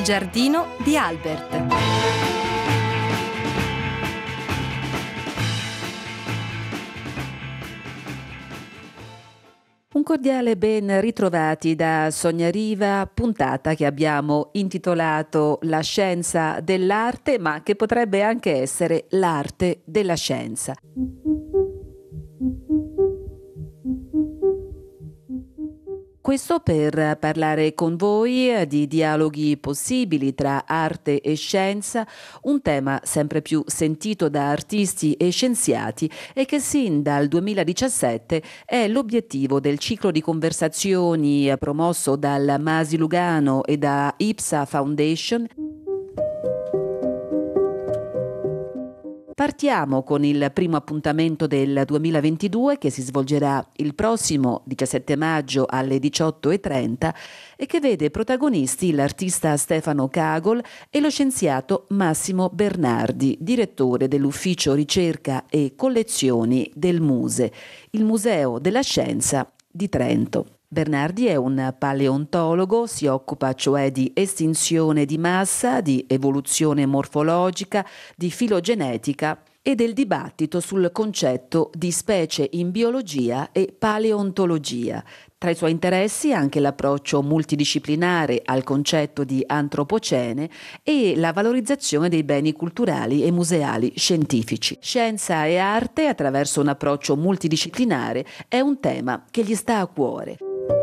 giardino di Albert. Un cordiale ben ritrovati da Sonia Riva, puntata che abbiamo intitolato La scienza dell'arte, ma che potrebbe anche essere l'arte della scienza. Questo per parlare con voi di dialoghi possibili tra arte e scienza, un tema sempre più sentito da artisti e scienziati e che sin dal 2017 è l'obiettivo del ciclo di conversazioni promosso dal Masi Lugano e da IPSA Foundation. Partiamo con il primo appuntamento del 2022 che si svolgerà il prossimo 17 maggio alle 18:30 e che vede protagonisti l'artista Stefano Cagol e lo scienziato Massimo Bernardi, direttore dell'Ufficio Ricerca e Collezioni del MUSE, il Museo della Scienza di Trento. Bernardi è un paleontologo, si occupa cioè di estinzione di massa, di evoluzione morfologica, di filogenetica e del dibattito sul concetto di specie in biologia e paleontologia. Tra i suoi interessi anche l'approccio multidisciplinare al concetto di antropocene e la valorizzazione dei beni culturali e museali scientifici. Scienza e arte attraverso un approccio multidisciplinare è un tema che gli sta a cuore.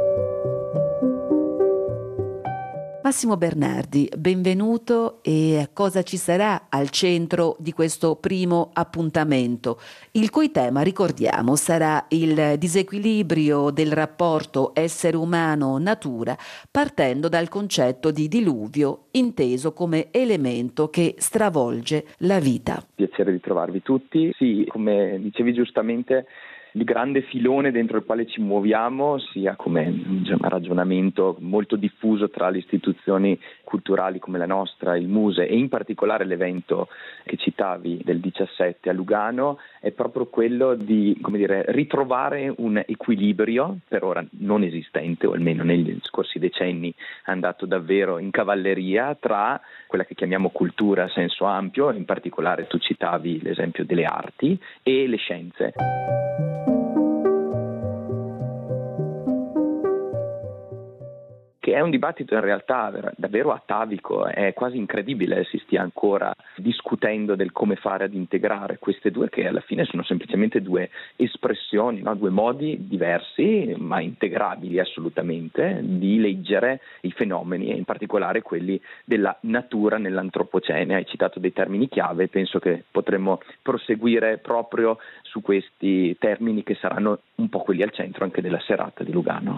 Massimo Bernardi, benvenuto. E cosa ci sarà al centro di questo primo appuntamento, il cui tema, ricordiamo, sarà il disequilibrio del rapporto essere umano-natura, partendo dal concetto di diluvio inteso come elemento che stravolge la vita. Piacere di trovarvi tutti. Sì, come dicevi giustamente, il grande filone dentro il quale ci muoviamo, sia come un ragionamento molto diffuso tra le istituzioni culturali come la nostra, il MUSE e in particolare l'evento che citavi del 17 a Lugano, è proprio quello di, ritrovare un equilibrio per ora non esistente, o almeno negli scorsi decenni è andato davvero in cavalleria, tra quella che chiamiamo cultura a senso ampio, in particolare tu citavi l'esempio delle arti, e le scienze. Che è un dibattito in realtà davvero atavico, è quasi incredibile si stia ancora discutendo del come fare ad integrare queste due, che alla fine sono semplicemente due espressioni, no? Due modi diversi ma integrabili assolutamente di leggere i fenomeni e in particolare quelli della natura nell'antropocene. Hai citato dei termini chiave, penso che potremmo proseguire proprio su questi termini che saranno un po' quelli al centro anche della serata di Lugano.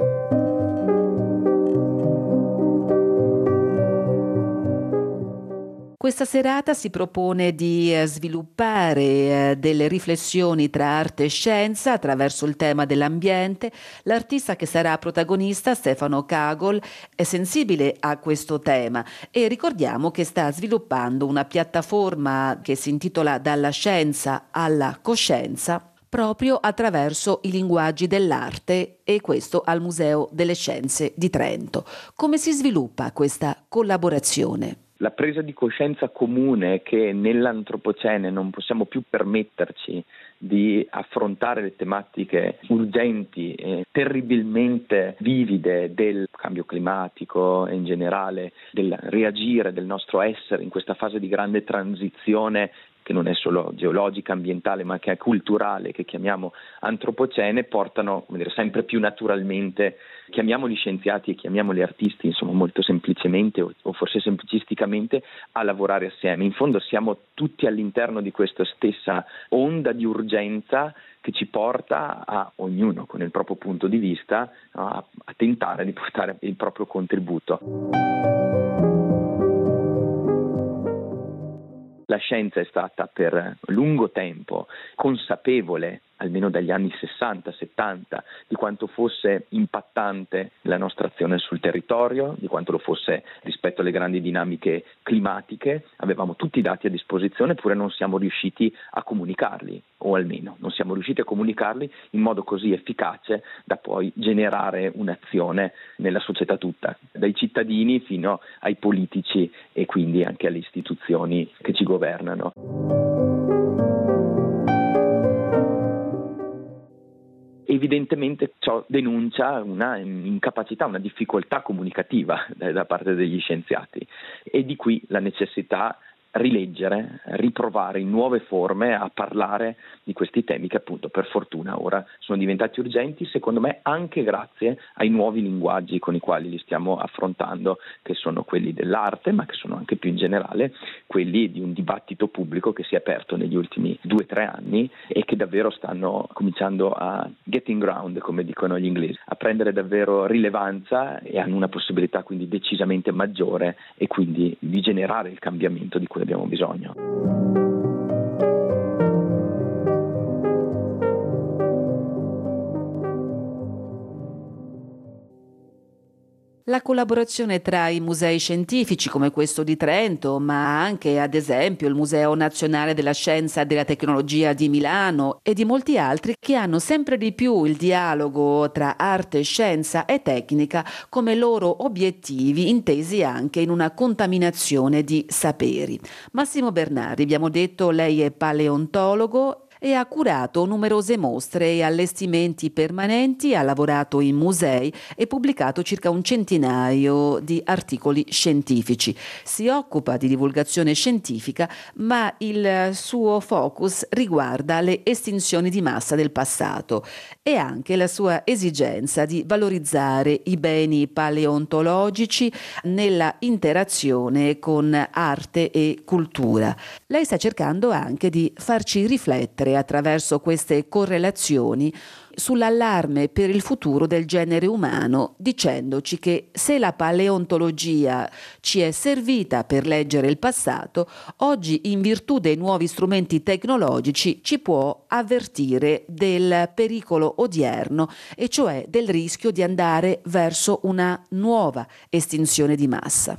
Questa serata si propone di sviluppare delle riflessioni tra arte e scienza attraverso il tema dell'ambiente. L'artista che sarà protagonista, Stefano Cagol, è sensibile a questo tema e ricordiamo che sta sviluppando una piattaforma che si intitola Dalla scienza alla coscienza, proprio attraverso i linguaggi dell'arte, e questo al Museo delle Scienze di Trento. Come si sviluppa questa collaborazione? La presa di coscienza comune che nell'antropocene non possiamo più permetterci di affrontare le tematiche urgenti e terribilmente vivide del cambio climatico e in generale del reagire del nostro essere in questa fase di grande transizione che non è solo geologica, ambientale, ma che è culturale, che chiamiamo antropocene, portano sempre più naturalmente, chiamiamoli scienziati e chiamiamoli artisti, insomma molto semplicemente o forse semplicisticamente, a lavorare assieme. In fondo siamo tutti all'interno di questa stessa onda di urgenza che ci porta a ognuno con il proprio punto di vista a tentare di portare il proprio contributo. La scienza è stata per lungo tempo consapevole almeno dagli anni 60-70, di quanto fosse impattante la nostra azione sul territorio, di quanto lo fosse rispetto alle grandi dinamiche climatiche. Avevamo tutti i dati a disposizione, eppure non siamo riusciti a comunicarli, o almeno non siamo riusciti a comunicarli in modo così efficace da poi generare un'azione nella società tutta, dai cittadini fino ai politici e quindi anche alle istituzioni che ci governano. Evidentemente ciò denuncia una incapacità, una difficoltà comunicativa da parte degli scienziati, e di qui la necessità rileggere, riprovare in nuove forme a parlare di questi temi che appunto per fortuna ora sono diventati urgenti, secondo me anche grazie ai nuovi linguaggi con i quali li stiamo affrontando, che sono quelli dell'arte, ma che sono anche più in generale quelli di un dibattito pubblico che si è aperto negli ultimi 2-3 anni e che davvero stanno cominciando a getting ground, come dicono gli inglesi, a prendere davvero rilevanza e hanno una possibilità quindi decisamente maggiore e quindi di generare il cambiamento di cui abbiamo bisogno. La collaborazione tra i musei scientifici come questo di Trento, ma anche ad esempio il Museo Nazionale della Scienza e della Tecnologia di Milano e di molti altri che hanno sempre di più il dialogo tra arte, scienza e tecnica come loro obiettivi, intesi anche in una contaminazione di saperi. Massimo Bernardi, abbiamo detto, lei è paleontologo e ha curato numerose mostre e allestimenti permanenti, ha lavorato in musei e pubblicato circa un centinaio di articoli scientifici. Si occupa di divulgazione scientifica, ma il suo focus riguarda le estinzioni di massa del passato e anche la sua esigenza di valorizzare i beni paleontologici nella interazione con arte e cultura. Lei sta cercando anche di farci riflettere attraverso queste correlazioni sull'allarme per il futuro del genere umano, dicendoci che se la paleontologia ci è servita per leggere il passato, oggi in virtù dei nuovi strumenti tecnologici ci può avvertire del pericolo odierno, e cioè del rischio di andare verso una nuova estinzione di massa.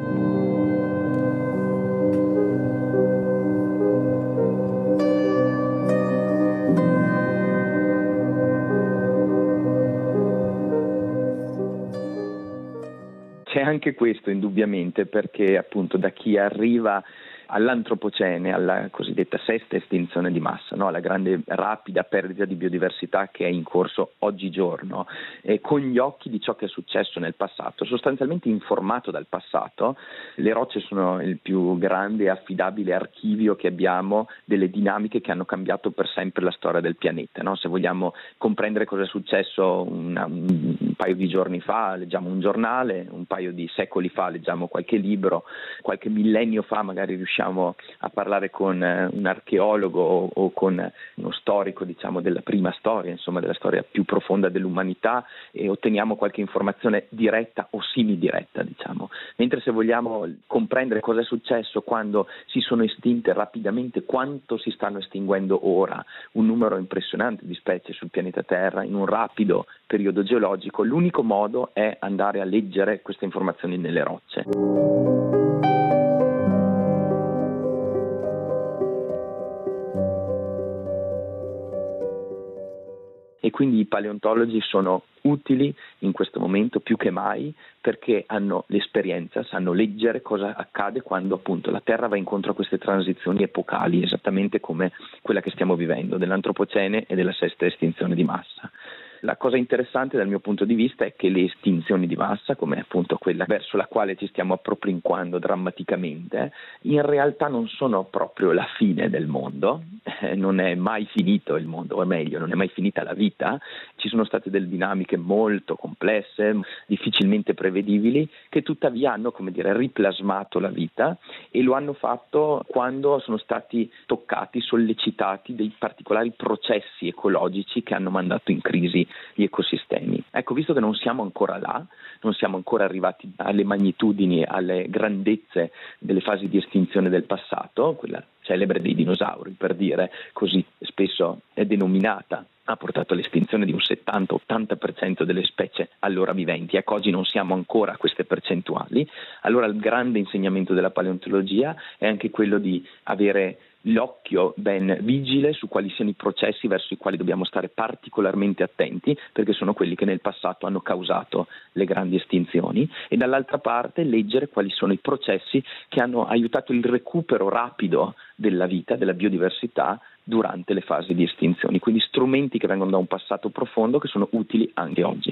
C'è anche questo indubbiamente, perché appunto da chi arriva all'antropocene, alla cosiddetta sesta estinzione di massa, no? Alla grande rapida perdita di biodiversità che è in corso oggigiorno, con gli occhi di ciò che è successo nel passato, sostanzialmente informato dal passato. Le rocce sono il più grande e affidabile archivio che abbiamo delle dinamiche che hanno cambiato per sempre la storia del pianeta, no? Se vogliamo comprendere cosa è successo un paio di giorni fa, leggiamo un giornale, un paio di secoli fa leggiamo qualche libro, qualche millennio fa magari riusciamo a parlare con un archeologo o con uno storico, diciamo, della prima storia, insomma della storia più profonda dell'umanità, e otteniamo qualche informazione diretta o semidiretta, diciamo. Mentre se vogliamo comprendere cosa è successo quando si sono estinte rapidamente, quanto si stanno estinguendo ora, un numero impressionante di specie sul pianeta Terra in un rapido periodo geologico, l'unico modo è andare a leggere queste informazioni nelle rocce. E quindi i paleontologi sono utili in questo momento più che mai, perché hanno l'esperienza, sanno leggere cosa accade quando appunto la Terra va incontro a queste transizioni epocali, esattamente come quella che stiamo vivendo, dell'antropocene e della sesta estinzione di massa. La cosa interessante dal mio punto di vista è che le estinzioni di massa, come appunto quella verso la quale ci stiamo appropinquando drammaticamente, in realtà non sono proprio la fine del mondo, non è mai finito il mondo, o meglio, non è mai finita la vita. Ci sono state delle dinamiche molto complesse, difficilmente prevedibili, che tuttavia hanno, come dire, riplasmato la vita, e lo hanno fatto quando sono stati toccati, sollecitati dei particolari processi ecologici che hanno mandato in crisi gli ecosistemi. Ecco, visto che non siamo ancora là, non siamo ancora arrivati alle magnitudini, alle grandezze delle fasi di estinzione del passato, quella celebre dei dinosauri, per dire, così spesso è denominata, ha portato all'estinzione di un 70-80% delle specie allora viventi. Ecco, oggi non siamo ancora a queste percentuali. Allora il grande insegnamento della paleontologia è anche quello di avere l'occhio ben vigile su quali siano i processi verso i quali dobbiamo stare particolarmente attenti, perché sono quelli che nel passato hanno causato le grandi estinzioni, e dall'altra parte leggere quali sono i processi che hanno aiutato il recupero rapido della vita, della biodiversità durante le fasi di estinzioni, quindi strumenti che vengono da un passato profondo che sono utili anche oggi.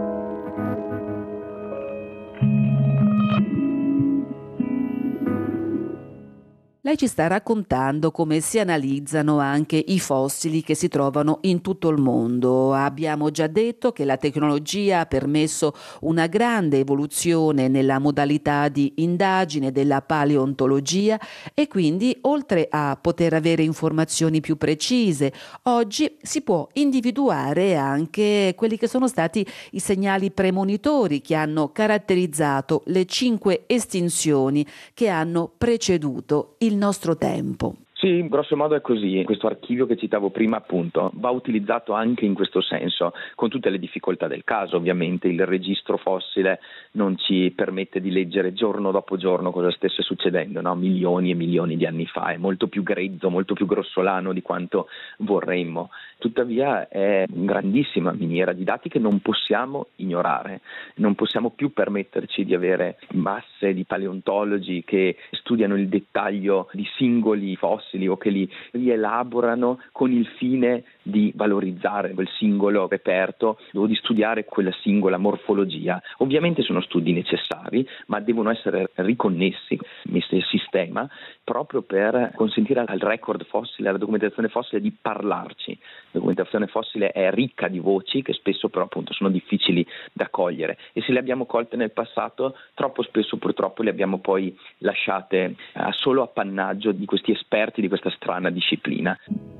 Lei ci sta raccontando come si analizzano anche i fossili che si trovano in tutto il mondo. Abbiamo già detto che la tecnologia ha permesso una grande evoluzione nella modalità di indagine della paleontologia e quindi, oltre a poter avere informazioni più precise, oggi si può individuare anche quelli che sono stati i segnali premonitori che hanno caratterizzato le 5 estinzioni che hanno preceduto il nostro tempo. Sì, grosso modo è così. Questo archivio che citavo prima, appunto, va utilizzato anche in questo senso, con tutte le difficoltà del caso. Ovviamente il registro fossile non ci permette di leggere giorno dopo giorno cosa stesse succedendo, no? Milioni e milioni di anni fa. È molto più grezzo, molto più grossolano di quanto vorremmo. Tuttavia è una grandissima miniera di dati che non possiamo ignorare. Non possiamo più permetterci di avere masse di paleontologi che studiano il dettaglio di singoli fossili o che li rielaborano con il fine di valorizzare quel singolo reperto o di studiare quella singola morfologia. Ovviamente sono studi necessari, ma devono essere riconnessi, messi in sistema, proprio per consentire al record fossile, alla documentazione fossile di parlarci. La documentazione fossile è ricca di voci che spesso però appunto sono difficili da cogliere, e se le abbiamo colte nel passato, troppo spesso purtroppo le abbiamo poi lasciate a solo appannaggio di questi esperti di questa strana disciplina.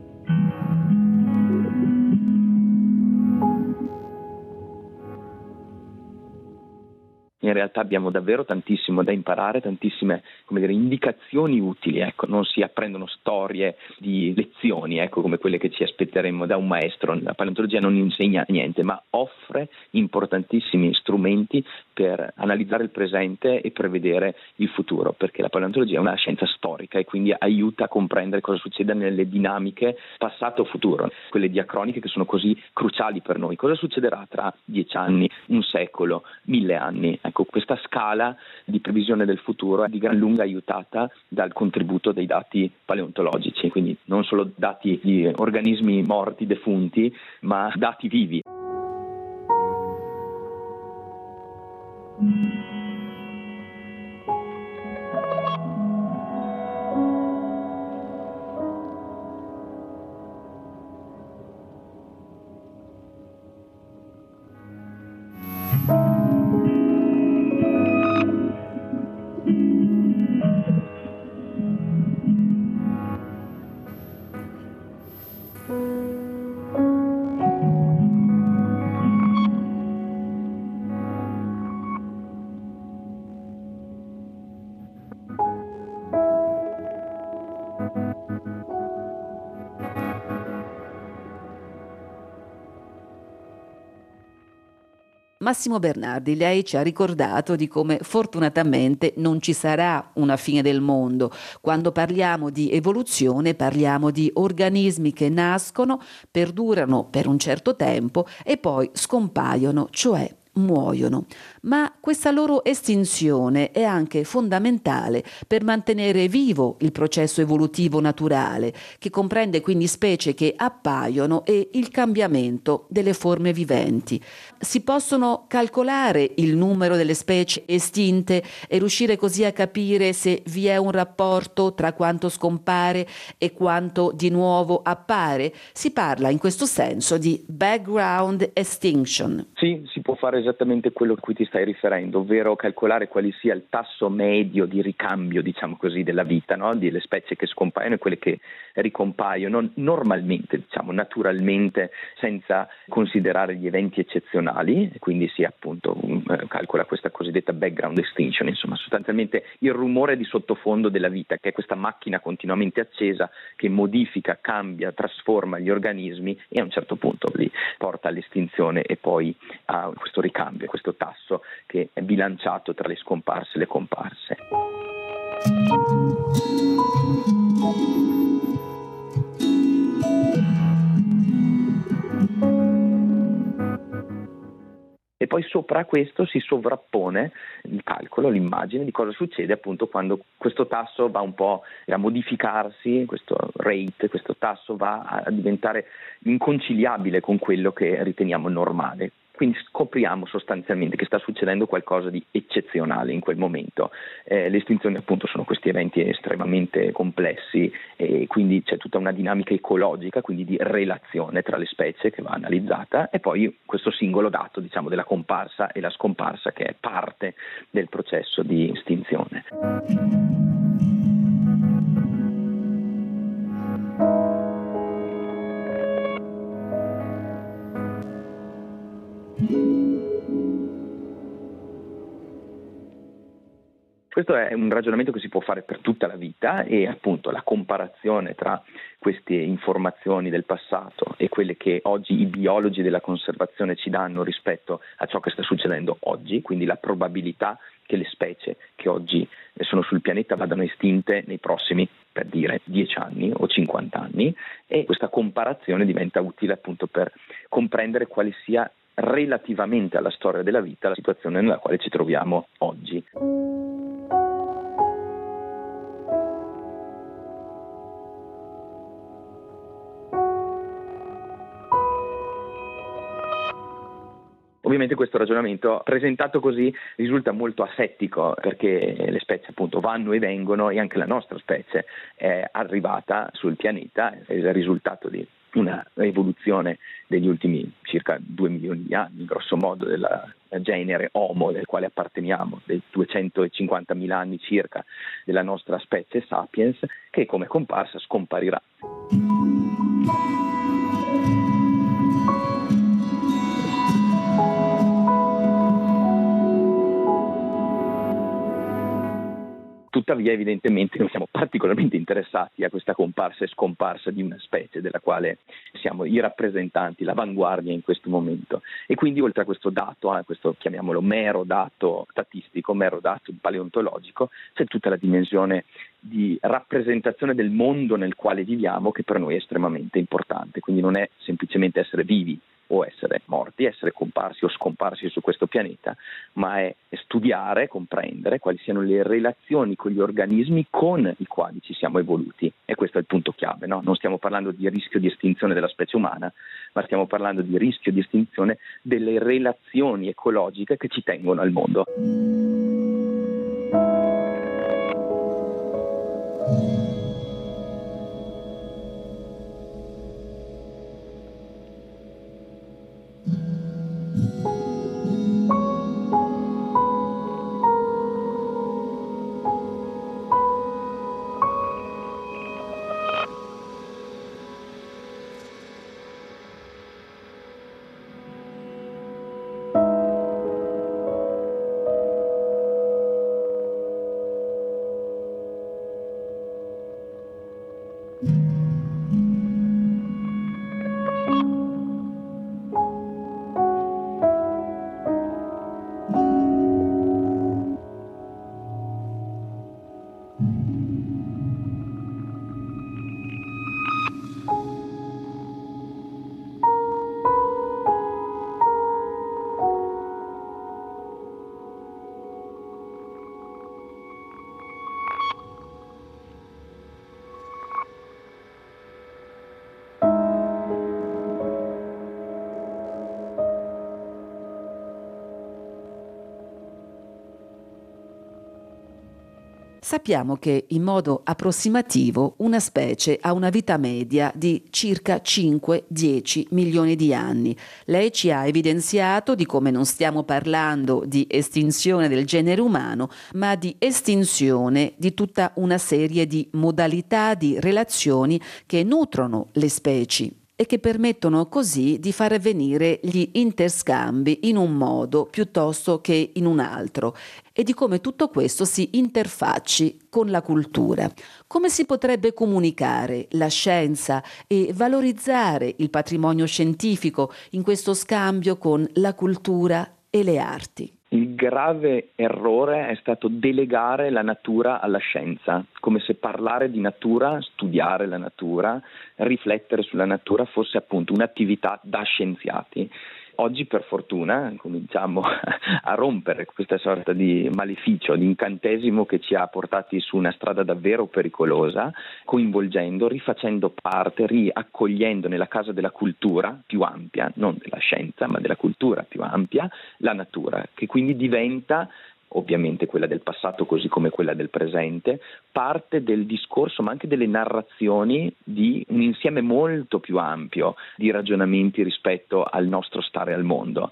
In realtà abbiamo davvero tantissimo da imparare, tantissime, indicazioni utili, non si apprendono storie di lezioni, come quelle che ci aspetteremmo da un maestro. La paleontologia non insegna niente, ma offre importantissimi strumenti per analizzare il presente e prevedere il futuro, perché la paleontologia è una scienza storica e quindi aiuta a comprendere cosa succede nelle dinamiche passato-futuro, quelle diacroniche che sono così cruciali per noi. Cosa succederà tra 10 anni, un secolo, 1000 anni? Questa scala di previsione del futuro è di gran lunga aiutata dal contributo dei dati paleontologici, quindi non solo dati di organismi morti, defunti, ma dati vivi. Massimo Bernardi, lei ci ha ricordato di come fortunatamente non ci sarà una fine del mondo. Quando parliamo di evoluzione parliamo di organismi che nascono, perdurano per un certo tempo e poi scompaiono, cioè muoiono. Ma questa loro estinzione è anche fondamentale per mantenere vivo il processo evolutivo naturale, che comprende quindi specie che appaiono e il cambiamento delle forme viventi. Si possono calcolare il numero delle specie estinte e riuscire così a capire se vi è un rapporto tra quanto scompare e quanto di nuovo appare. Si parla in questo senso di background extinction. Sì, si può fare fare esattamente quello a cui ti stai riferendo, ovvero calcolare quale sia il tasso medio di ricambio, diciamo così, della vita, no? Delle specie che scompaiono e quelle che ricompaiono normalmente, diciamo naturalmente, senza considerare gli eventi eccezionali, e quindi si appunto calcola questa cosiddetta background extinction, insomma sostanzialmente il rumore di sottofondo della vita, che è questa macchina continuamente accesa che modifica, cambia, trasforma gli organismi e a un certo punto li porta all'estinzione e poi a questo ricambio, questo tasso che è bilanciato tra le scomparse e le comparse. E poi sopra questo si sovrappone il calcolo, l'immagine di cosa succede appunto quando questo tasso va un po' a modificarsi, questo rate, questo tasso va a diventare inconciliabile con quello che riteniamo normale. Quindi scopriamo sostanzialmente che sta succedendo qualcosa di eccezionale in quel momento. Le estinzioni appunto sono questi eventi estremamente complessi e quindi c'è tutta una dinamica ecologica, quindi di relazione tra le specie che va analizzata e poi questo singolo dato, diciamo, della comparsa e la scomparsa che è parte del processo di estinzione. Questo è un ragionamento che si può fare per tutta la vita e appunto la comparazione tra queste informazioni del passato e quelle che oggi i biologi della conservazione ci danno rispetto a ciò che sta succedendo oggi, quindi la probabilità che le specie che oggi sono sul pianeta vadano estinte nei prossimi, per dire, 10 anni o 50 anni, e questa comparazione diventa utile appunto per comprendere quale sia relativamente alla storia della vita la situazione nella quale ci troviamo oggi. Ovviamente questo ragionamento presentato così risulta molto asettico perché le specie appunto vanno e vengono e anche la nostra specie è arrivata sul pianeta, è il risultato di una evoluzione degli ultimi circa 2 milioni di anni, grosso modo, del genere Homo del quale apparteniamo, dei 250.000 anni circa della nostra specie Sapiens, che come comparsa scomparirà. Tuttavia evidentemente noi siamo particolarmente interessati a questa comparsa e scomparsa di una specie della quale siamo i rappresentanti, l'avanguardia in questo momento. E quindi oltre a questo dato, a questo chiamiamolo mero dato statistico, mero dato paleontologico, c'è tutta la dimensione di rappresentazione del mondo nel quale viviamo che per noi è estremamente importante. Quindi non è semplicemente essere vivi o essere morti, essere comparsi o scomparsi su questo pianeta, ma è studiare, comprendere quali siano le relazioni con gli organismi con i quali ci siamo evoluti. E questo è il punto chiave, no? Non stiamo parlando di rischio di estinzione della specie umana, ma stiamo parlando di rischio di estinzione delle relazioni ecologiche che ci tengono al mondo. Sappiamo che in modo approssimativo una specie ha una vita media di circa 5-10 milioni di anni. Lei ci ha evidenziato di come non stiamo parlando di estinzione del genere umano, ma di estinzione di tutta una serie di modalità di relazioni che nutrono le specie e che permettono così di far avvenire gli interscambi in un modo piuttosto che in un altro, e di come tutto questo si interfacci con la cultura. Come si potrebbe comunicare la scienza e valorizzare il patrimonio scientifico in questo scambio con la cultura e le arti? Il grave errore è stato delegare la natura alla scienza, come se parlare di natura, studiare la natura, riflettere sulla natura fosse appunto un'attività da scienziati. Oggi per fortuna cominciamo a rompere questa sorta di maleficio, di incantesimo che ci ha portati su una strada davvero pericolosa, coinvolgendo, rifacendo parte, riaccogliendo nella casa della cultura più ampia, non della scienza ma della cultura più ampia, la natura, che quindi diventa, ovviamente quella del passato così come quella del presente, parte del discorso ma anche delle narrazioni di un insieme molto più ampio di ragionamenti rispetto al nostro stare al mondo.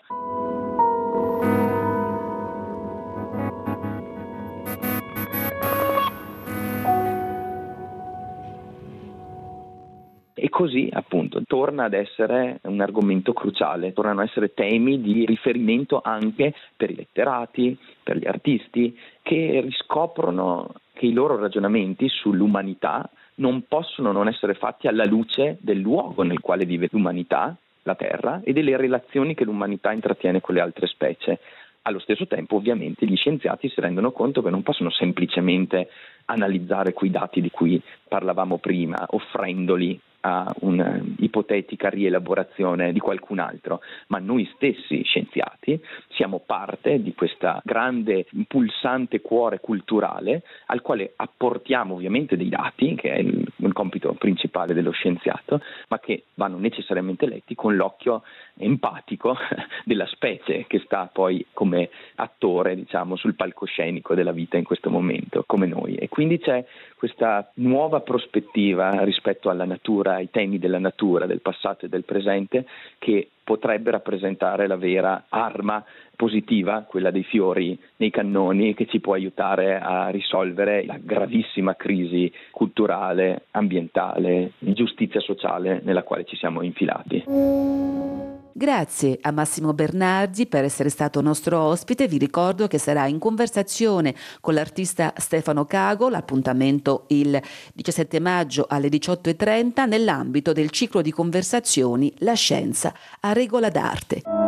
E così appunto torna ad essere un argomento cruciale, tornano a essere temi di riferimento anche per i letterati, per gli artisti, che riscoprono che i loro ragionamenti sull'umanità non possono non essere fatti alla luce del luogo nel quale vive l'umanità, la Terra, e delle relazioni che l'umanità intrattiene con le altre specie. Allo stesso tempo, ovviamente, gli scienziati si rendono conto che non possono semplicemente analizzare quei dati di cui parlavamo prima, offrendoli a un'ipotetica rielaborazione di qualcun altro, ma noi stessi scienziati siamo parte di questa grande pulsante cuore culturale al quale apportiamo ovviamente dei dati, che è il compito principale dello scienziato, ma che vanno necessariamente letti con l'occhio empatico della specie che sta poi come attore, diciamo, sul palcoscenico della vita in questo momento, come noi. E quindi c'è questa nuova prospettiva rispetto alla natura, ai temi della natura, del passato e del presente, che potrebbe rappresentare la vera arma positiva, quella dei fiori nei cannoni, che ci può aiutare a risolvere la gravissima crisi culturale, ambientale, di giustizia sociale nella quale ci siamo infilati. Grazie a Massimo Bernardi per essere stato nostro ospite. Vi ricordo che sarà in conversazione con l'artista Stefano Cago, l'appuntamento il 17 maggio alle 18:30 nell'ambito del ciclo di conversazioni La scienza a regola d'arte.